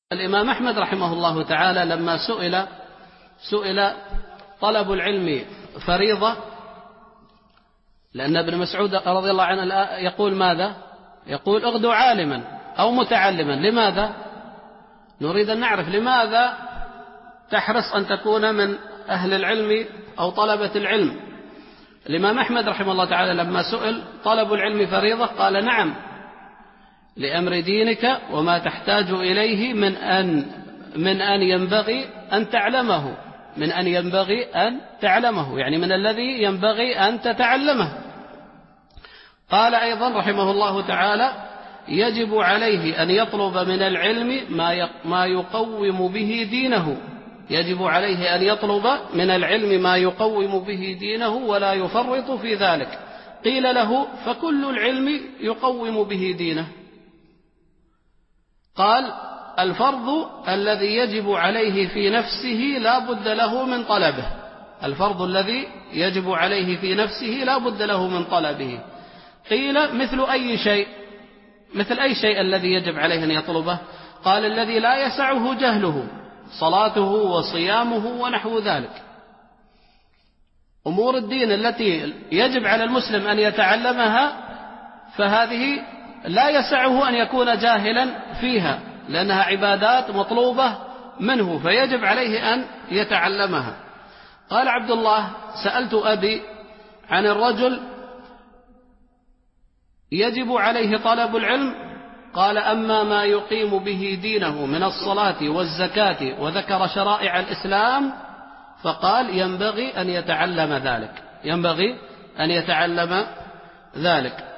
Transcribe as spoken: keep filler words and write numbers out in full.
الإمام أحمد رحمه الله تعالى لما سئل سئل طلب العلم فريضة، لأن ابن مسعود رضي الله عنه يقول ماذا؟ يقول اغدو عالما أو متعلما. لماذا؟ نريد أن نعرف لماذا تحرص أن تكون من أهل العلم أو طلبة العلم. الإمام أحمد رحمه الله تعالى لما سئل طلب العلم فريضة قال نعم، لأمر دينك وما تحتاج إليه من أن من أن ينبغي أن تعلمه من أن ينبغي أن تعلمه يعني من الذي ينبغي أن تتعلمه. قال أيضا رحمه الله تعالى يجب عليه أن يطلب من العلم ما يقوم به دينه يجب عليه أن يطلب من العلم ما يقوم به دينه ولا يفرط في ذلك. قيل له فكل العلم يقوم به دينه. قال الفرض الذي يجب عليه في نفسه لا بد له من طلبه الفرض الذي يجب عليه في نفسه لا بد له من طلبه. قيل مثل أي شيء مثل أي شيء الذي يجب عليه أن يطلبه؟ قال الذي لا يسعه جهله، صلاته وصيامه ونحو ذلك. أمور الدين التي يجب على المسلم أن يتعلمها فهذه لا يسعه أن يكون جاهلا فيها، لأنها عبادات مطلوبة منه فيجب عليه أن يتعلمها. قال عبد الله سألت أبي عن الرجل يجب عليه طلب العلم، قال أما ما يقيم به دينه من الصلاة والزكاة وذكر شرائع الإسلام فقال ينبغي أن يتعلم ذلك ينبغي أن يتعلم ذلك